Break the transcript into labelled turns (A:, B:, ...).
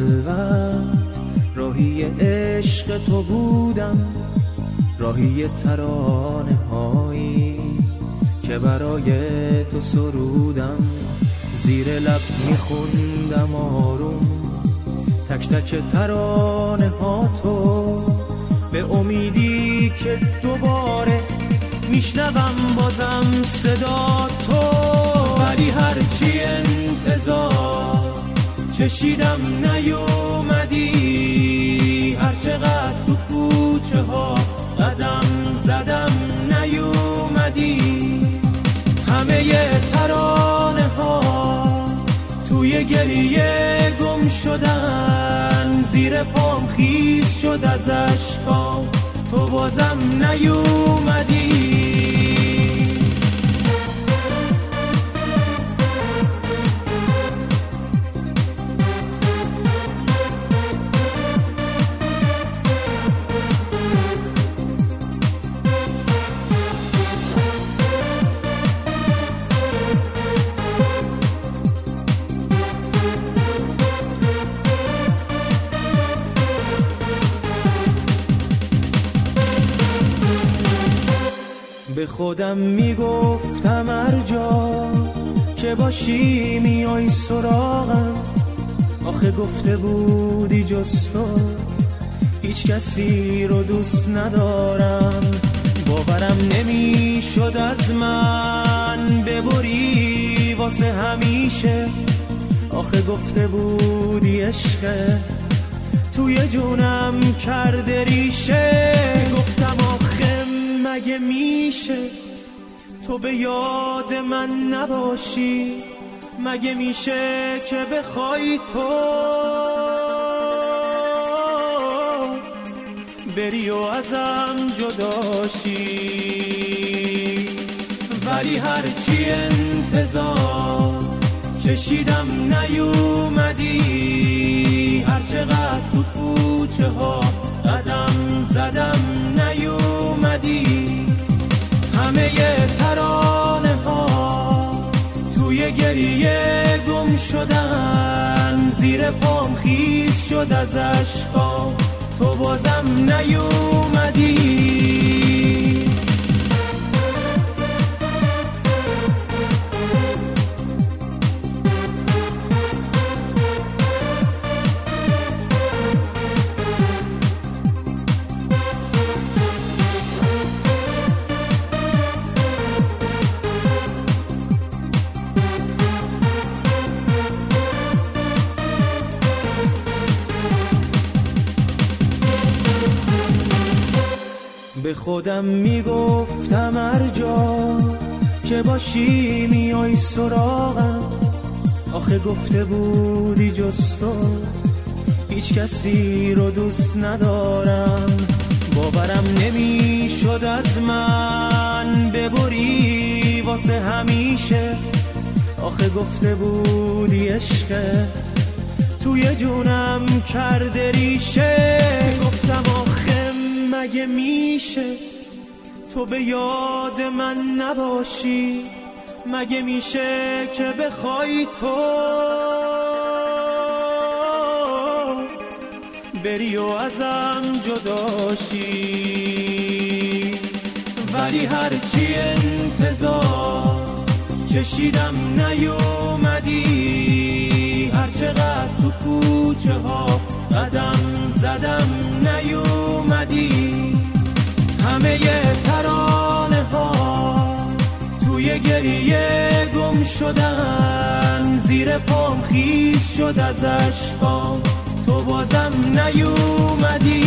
A: خلوت راهی عشق تو بودم، راهی ترانه هایی که برای تو سرودم. زیر لب میخوندم آروم تک تک ترانه ها تو، به امیدی که دوباره میشنوم بازم صدا تو. ولی هرچی انتظار کشیدم نیومدی، هرچقدر تو کوچه ها قدم زدم نیومدی. همه ترانه ها توی گریه گم شدن، زیر پام خیس شد از اشکام، تو بازم نیومدی. به خودم میگفتم هر جا که باشی میای سراغم، آخه گفته بودی جز تو هیچ کسی رو دوست ندارم. باورم نمیشد از من ببری واسه همیشه، آخه گفته بودی عشق توی جونم کرده ریشه. گفتم آخه مگه میشه تو به یاد من نباشی، مگه میشه که بخوای تو بری و ازم جداشی. ولی هرچی انتظار کشیدم نیومدی، هرچقدر تو کوچه ها قدم زدم نیومدی. همه ترانه ها توی گریه گم شدن، زیر پام خیس شد از اشکام، تو بازم نیومدی. به خودم میگفتم هر جا که باشی میای سراغم، آخه گفته بودی جز تو هیچ کسی رو دوست ندارم. باورم نمیشد از من ببری واسه همیشه، آخه گفته بودی عشق توی جونم کرده ریشه. گفتم آخه مگه میشه تو به یاد من نباشی، مگه میشه که بخوای تو بری و ازم جداشی. ولی هرچی انتظار کشیدم نیومدی، هرچقدر تو کوچه ها قدم زدم نیومدی. همه ترانه ها توی گریه گم شدن، زیر پام خیس شد از اشکام، تو بازم نیومدی.